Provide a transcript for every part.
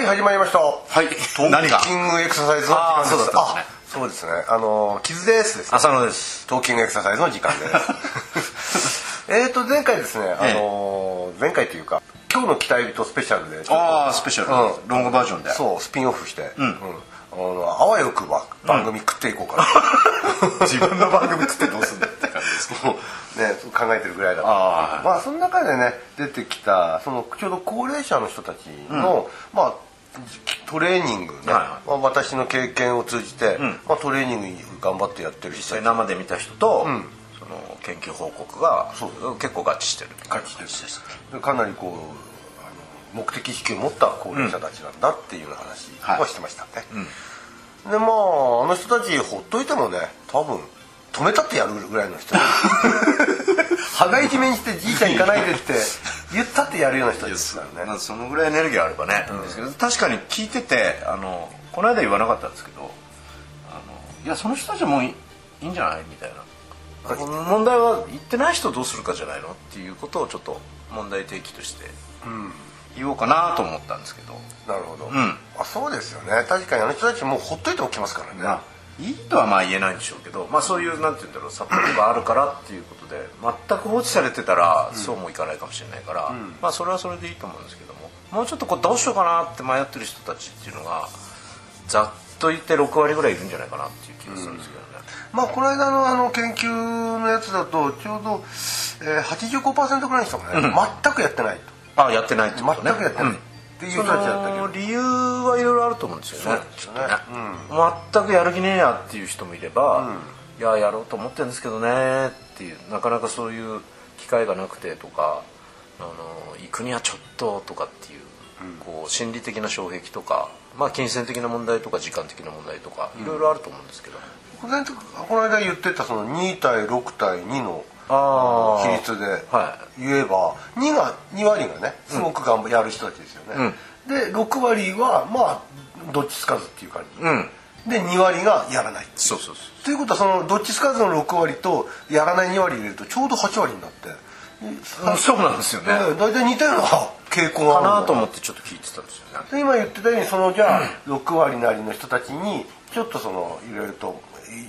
始まりました。 はい。何が？ トーキングエクササイズの時間です。 そうだったんですね。 そうですね。キズです。 浅野です。 トーキングエクササイズの時間です。前回ですね。前回というか今日の期待人スペシャルで。 スペシャル。ロングバージョンで。 そうスピンオフして。あわよくば番組食っていこうかな。自分の番組食ってどうすんだって感じですけど。 ね、考えてるぐらいだった。まあその中でね出てきたそのちょうど高齢者の人たちの、まあトレーニングね、私の経験を通じて、トレーニング頑張ってやってる人、 実際生で見た人と、その研究報告が結構合致してる。 合致してる。かなりこう目的意識を持った高齢者たちなんだっていうような話はしてましたね。でまああの人たちほっといてもね多分止めたってやるぐらいの人羽が一面にしてじいちゃん行かないでって言ったってやるような人ですからね。 そのぐらいエネルギーあればね、ですけど確かに聞いててこの間言わなかったんですけどいやその人たちはもういいんじゃないみたいな問題は言ってない人どうするかじゃないのっていうことをちょっと問題提起として言おうかなと思ったんですけど。 なるほど、そうですよね。確かにあの人たちもうほっといておきますからね。 いいとはまあ言えないんでしょうけど、まあそういうなんて言うんだろうサポートがあるからっていうことで全く放置されてたらそうもいかないかもしれないから、まあそれはそれでいいと思うんですけども、もうちょっとこうどうしようかなって迷ってる人たちっていうのがざっと言って6割ぐらいいるんじゃないかなっていう気がするんですけどね。 まあこの間の研究のやつだとちょうど、85% ぐらいの人がね、全くやってないと。 やってないってことね。 全くやってない。っていう人たちだったけど理由はいろいろあると思うんですよね。全くやる気ねえやっていう人もいれば、いややろうと思ってるんですけどねっていうなかなかそういう機会がなくてとか行くにはちょっととかっていう、こう心理的な障壁とか、まあ金銭的な問題とか時間的な問題とかいろいろあると思うんですけど、 この間言ってたその2対6対2の比率で言えば、2割がねすごくやる人たちですよね。で6割はまあどっちつかずっていう感じ、で2割がやらない。 そうということはそのどっちつかずの6割とやらない2割入れるとちょうど8割になって、 そうなんですよね。 大体似たような傾向があるかなと思ってちょっと聞いてたんですよね。 で今言ってたようにそのじゃあ6割なりの人たちにちょっとそのいろいろと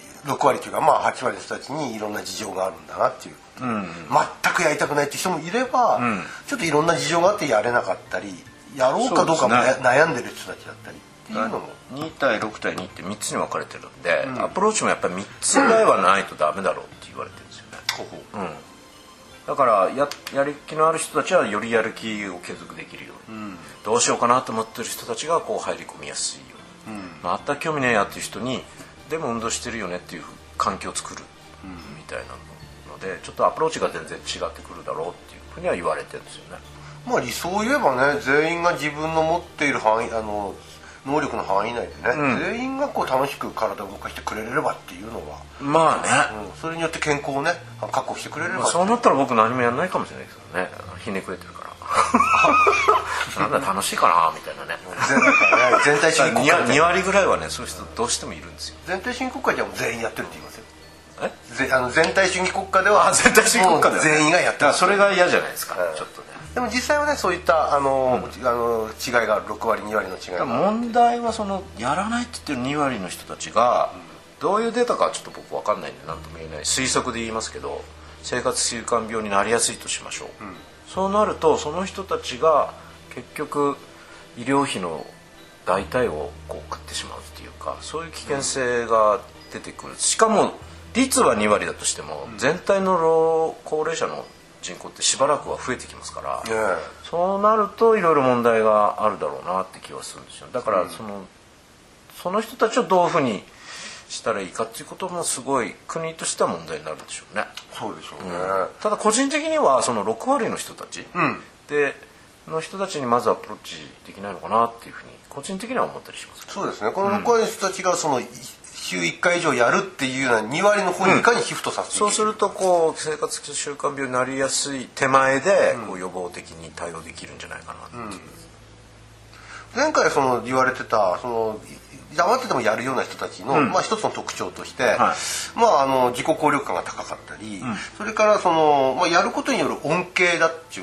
6割というかまあ8割の人たちにいろんな事情があるんだなっていう、全くやりたくないっていう人もいれば、ちょっといろんな事情があってやれなかったりやろうかどうかも悩んでる人たちだったりっていうのも 2対6対2って3つに分かれてるんで、アプローチもやっぱり3つぐらいはないとダメだろうって言われてるんですよね。だからやる気のある人たちはよりやる気を継続できるように、どうしようかなと思ってる人たちがこう入り込みやすいように、全く興味ねえやっていう人にでも運動してるよねっていう環境を作るみたいなのでちょっとアプローチが全然違ってくるだろうっていうふうには言われてるんですよね。 まあ理想を言えばね全員が自分の持っている範囲能力の範囲内でね、全員がこう楽しく体を動かしてくれればっていうのはまあね、 それによって健康をね確保してくれれば、 そうなったら僕何もやらないかもしれないですけどね。ひねくれてるからなんだ楽しいかなみたいなね。 全体主義国家 2割ぐらいはねそういう人どうしてもいるんですよ。 全体主義国家では全員やってるって言いますよ。全体主義国家では全体主義国家では全員がやってる。 それが嫌じゃないですか、ちょっとね。 でも実際はねそういった違いがある6割2割の違いがある。 問題はそのやらないって言ってる2割の人たちがどういうデータかちょっと僕分かんないんで何とも言えない推測で言いますけど、生活習慣病になりやすいとしましょう、そうなるとその人たちが結局医療費の大体をこう食ってしまうっていうか、そういう危険性が出てくる。しかも率は2割だとしても、全体の高齢者の人口ってしばらくは増えてきますから、そうなるといろいろ問題があるだろうなって気はするんですよ。だからその人たちをどういうふうにしたらいいかっていうこともすごい国としては問題になるんでしょうね。 そうでしょうね。 ただ個人的にはその6割の人たちの人たちにまずアプローチできないのかなっていうふうに個人的には思ったりします。 そうですね。この6割の人たちがその週1回以上やるっていうような2割の方にいかにシフトさせていく、 そうするとこう生活習慣病になりやすい手前でこう予防的に対応できるんじゃないかなっていう、 前回言われてた黙っててもやるような人たちの、一つの特徴として、自己効力感が高かったり、それからやることによる恩恵だっていう、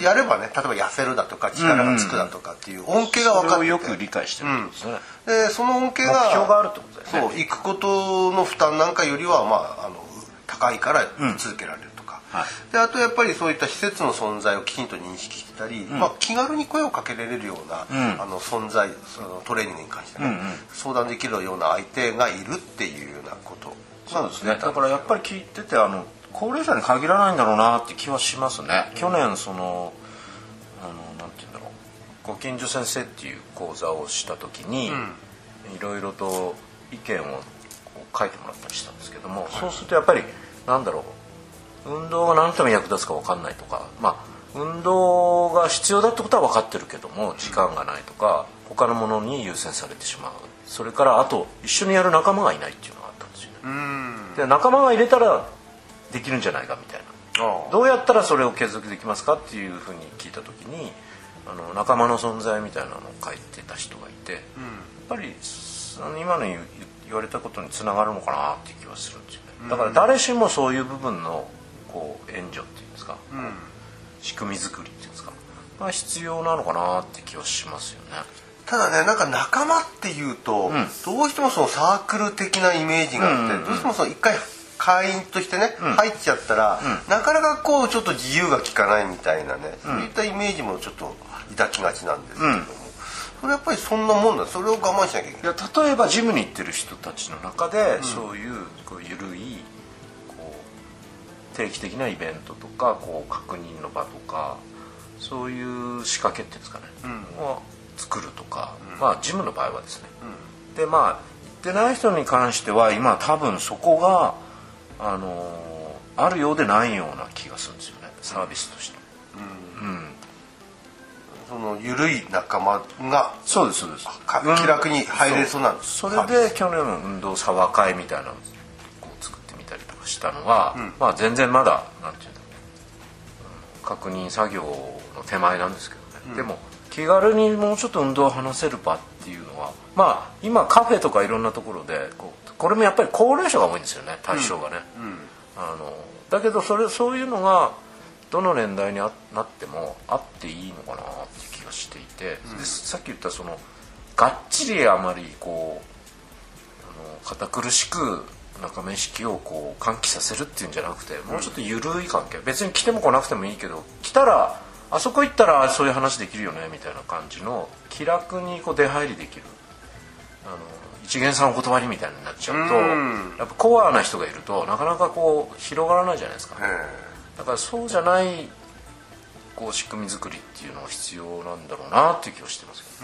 やればね、例えば痩せるだとか力がつくだとかっていう恩恵が分かってて、それをよく理解してるんですね。 でその恩恵が目標があるってことですね。 行くことの負担なんかよりは高いから続けられるとか、であとやっぱりそういった施設の存在をきちんと認識したり、気軽に声をかけられるような、存在、トレーニングに関してね、相談できるような相手がいるっていうようなこと。 そうですね。だからやっぱり聞いてて高齢者に限らないんだろうなって気はしますね。去年なんていうんだろう、ご近所先生っていう講座をした時に、いろいろと意見を書いてもらったりしたんですけども、そうするとやっぱり運動が何のために役立つか分かんないとか、運動が必要だってことは分かってるけども時間がないとか、他のものに優先されてしまう、それからあと一緒にやる仲間がいないっていうのがあったんですよね。で仲間が入れたらできるんじゃないかみたいな、どうやったらそれを継続できますかっていうふうに聞いた時に仲間の存在みたいなのを書いてた人がいて、やっぱり今の言われたことにつながるのかなっていう気はするんですよね。だから誰しもそういう部分の援助っていうんですか、仕組み作りっていうんですか、必要なのかなって気はしますよね。 ただね、仲間っていうと、どうしてもサークル的なイメージがあって、どうしても一回会員としてね、入っちゃったら、なかなかちょっと自由が利かないみたいなね、そういったイメージもちょっと抱きがちなんですけれども、それやっぱりそんなもんだ。それを我慢しなきゃいけない。 例えばジムに行ってる人たちの中で、そういう緩い定期的なイベントとか確認の場とか、そういう仕掛けっていうんですかね、を作るとか、ジムの場合はですね、で行ってない人に関しては今多分そこがあるようでないような気がするんですよね、サービスとして。 その緩い仲間がそうです気楽に入れそうなんです。 それで去年の運動サワ会みたいなのを作ってみたりとかしたのは、全然まだなんていうんだろう、確認作業の手前なんですけどね、でも気軽にもうちょっと運動を話せる場っていうのは、今カフェとかいろんなところでこれもやっぱり高齢者が多いんですよね、対象がね。だけどそういうのがどの年代になってもあっていいのかなっていう気がしていて、でさっき言ったがっちりあまり堅苦しく仲間意識を喚起させるっていうんじゃなくて、もうちょっと緩い関係、別に来ても来なくてもいいけど、来たらあそこ行ったらそういう話できるよねみたいな感じの気楽に出入りできる、一元さんお断りみたいになっちゃうと、やっぱコアな人がいるとなかなか広がらないじゃないですか。だからそうじゃない仕組み作りっていうのが必要なんだろうなっていう気はしてますけ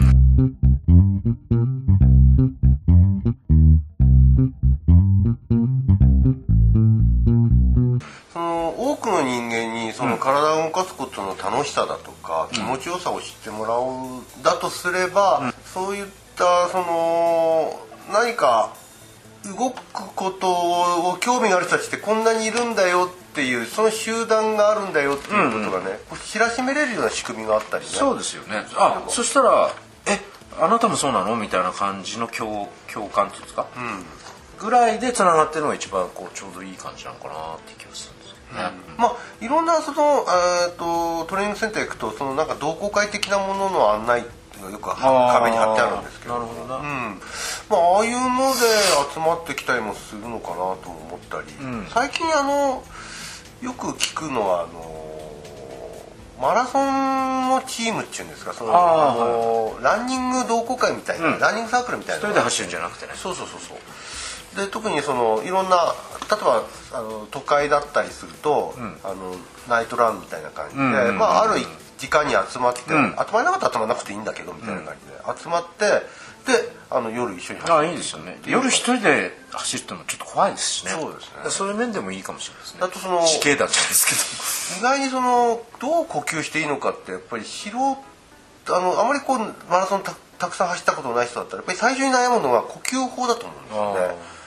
ど、多くの人間に体を動かすことの楽しさだとか、気持ちよさを知ってもらうだとすれば、そういった何か動くことを興味がある人たちってこんなにいるんだよっていう、その集団があるんだよっていうことがね、知らしめれるような仕組みがあったりね。 そうですよね。そしたらあなたもそうなのみたいな感じの共感っていうんですか、ぐらいでつながってるのが一番ちょうどいい感じなのかなって気がするんですけどね。 いろんなトレーニングセンター行くと同好会的なものの案内がよく壁に貼ってあるんですけど、 なるほどな、 ああいうので集まってきたりもするのかなとも思ったり、最近よく聞くのはマラソンのチームっていうんですか、ランニング同好会みたいな、ランニングサークルみたいな、 一人で走るんじゃなくてね。 そうで、特にいろんな、例えば都会だったりすると、ナイトランみたいな感じで、ある時間に集まって、集まらなかったら集まらなくていいんだけどみたいな感じで集まって、で夜一緒に走る。 いいですよね。夜一人で走るってのもちょっと怖いですしね。 そうですね。 そういう面でもいいかもしれないですね。 あと地形団じゃないですけど、意外にどう呼吸していいのかってやっぱりあまりマラソンたくさん走ったことない人だったらやっぱり最初に悩むのが呼吸法だと思うんですよね。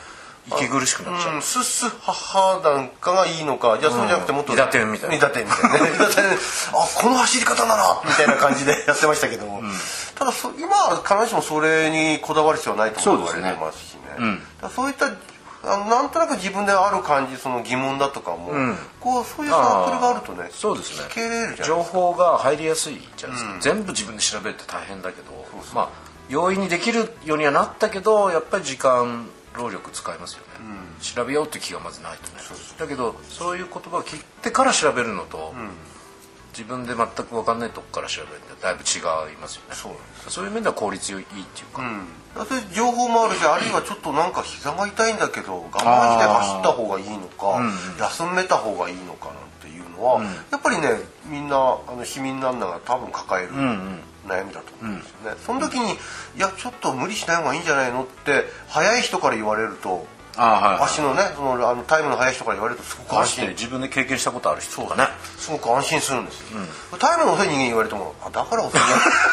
息苦しくなっちゃう、 スッスッハッハなんかがいいのか、じゃあそうじゃなくてもっと韋駄天みたいな韋駄天みたいなねこの走り方ならみたいな感じでやってましたけども、ただ今は必ずしもそれにこだわる必要はないと言われてますしね。だそういったなんとなく自分である感じ、その疑問だとかも、そういうサークルがあるとね、 そうですね、 受け入れるじゃないですか。 情報が入りやすいじゃないですか、全部自分で調べるって大変だけど、まあ容易にできるようにはなったけど、やっぱり時間労力使いますよね、調べようって気がまずないとね。だけどそういう言葉を聞いてから調べるのと、自分で全く分かんないとこから調べるのとだいぶ違いますよね。そういう面では効率いいっていうか、 そういう情報もあるし、あるいはちょっとなんか膝が痛いんだけど我慢して走った方がいいのか、休めた方がいいのかなんていうのは、やっぱりね、みんな市民ランナーが多分抱える悩みだと思うんですよね。その時にいやちょっと無理しない方がいいんじゃないのって早い人から言われると、足のね、タイムの速い人から言われるとすごく安心。 自分で経験したことある人とかね、 すごく安心するんですよ。タイムの遅い人間に言われても、だから遅いんだ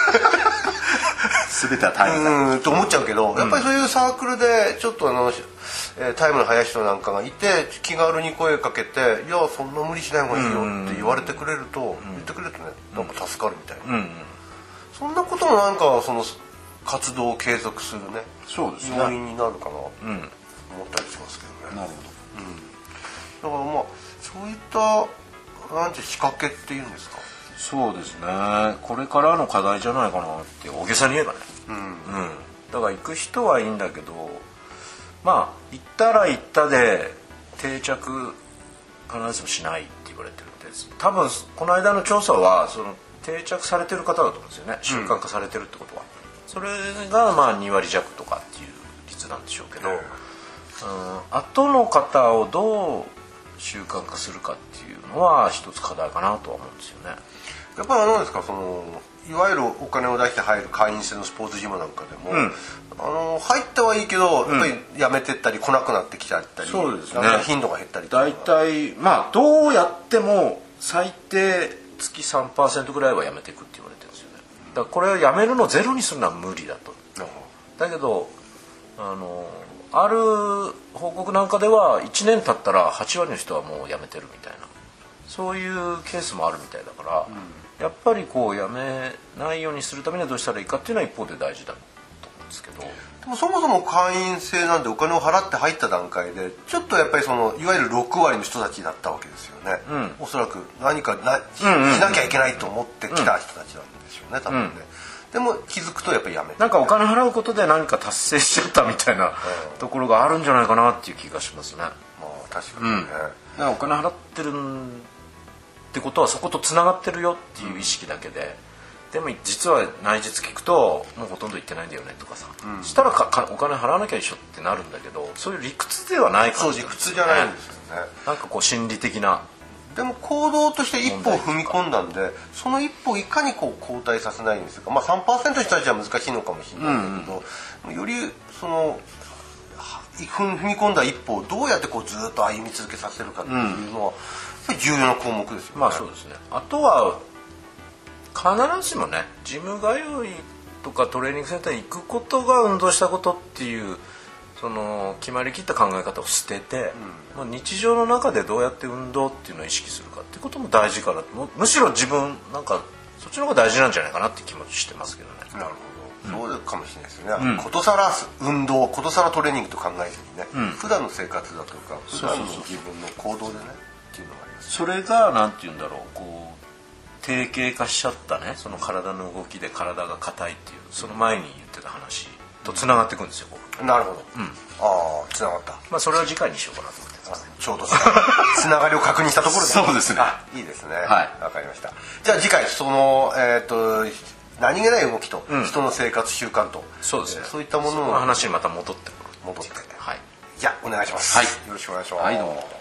全てはタイムだと思っちゃうけど、やっぱりそういうサークルでちょっとタイムの速い人なんかがいて気軽に声かけて、いやそんな無理しない方がいいよって言ってくれるとね、なんか助かるみたいな、そんなこともなんかその活動を継続するね、要因になるかなと思ったりしますけどね。 なるほど。 だからまあそういったなんて仕掛けっていうんですか。 そうですね、これからの課題じゃないかなって大げさに言えばね、だから行く人はいいんだけど、まあ行ったら行ったで定着必ずしもしないって言われてるんです。多分この間の調査はその定着されてる方だと思うんですよね、習慣化されてるってことは、それがまあ2割弱とかっていう率なんでしょうけど、後の方をどう習慣化するかっていうのは一つ課題かなとは思うんですよね。 やっぱり何ですか、いわゆるお金を出して入る会員制のスポーツジムなんかでも、入ったはいいけどやっぱりやめてったり来なくなってきちゃったり、 そうですね、 頻度が減ったりとか、 大体まあどうやっても最低月 3% ぐらいはやめていくって言われてるんですよね。だからこれをやめるのをゼロにするのは無理だと。だけどある報告なんかでは1年経ったら8割の人はもうやめてるみたいな、そういうケースもあるみたいだから、やっぱりこうやめないようにするためにはどうしたらいいかっていうのは一方で大事だと思うんですけど、 でもそもそも会員制なんでお金を払って入った段階でちょっとやっぱりいわゆる6割の人たちだったわけですよね、おそらく何かしなきゃいけないと思ってきた人たちなんでしょうね、多分ね。でも気づくとやっぱりやめて、 なんかお金払うことで何か達成しちゃったみたいなところがあるんじゃないかなっていう気がしますね。 まあ確かにね、 だからお金払ってるってことはそことつながってるよっていう意識だけで、でも実は内実聞くともうほとんど行ってないんだよねとかさ、したらお金払わなきゃ一緒ってなるんだけど、そういう理屈ではないから、 そう理屈じゃないんですよね。 なんかこう心理的な、 でも行動として一歩を踏み込んだんで、その一歩をいかにこう後退させないんですか、まあ 3% の人たちは難しいのかもしれないんだけど、より踏み込んだ一歩をどうやってこうずっと歩み続けさせるかっていうのはやっぱり重要な項目ですよね。 まあそうですね。あとは必ずしもね、ジム通いとかトレーニングセンターに行くことが運動したことっていうその決まりきった考え方を捨てて、日常の中でどうやって運動っていうのを意識するかっていうことも大事かなと。むしろ自分なんかそっちの方が大事なんじゃないかなって気持ちしてますけどね。 なるほど、そうかもしれないですよね。ことさら運動、ことさらトレーニングと考えずにね、普段の生活だとか普段の自分の行動でねっていうのがあります。 それがなんて言うんだろう、こう定型化しちゃったね、その体の動きで体が硬いっていう、その前に言ってた話とつながっていくんですよ。 なるほど、ああつながった。 まあそれは次回にしようかなと思ってますね。 ちょうどつながりを確認したところでそうですね。 いいですね、 はい、 わかりました。じゃあ次回その何気ない動きと人の生活習慣と、 そうですね、 そういったものの話にまた戻ってくる。 戻って、 はい、 じゃあお願いします。 はい、 よろしくお願いします。 はい、どうも。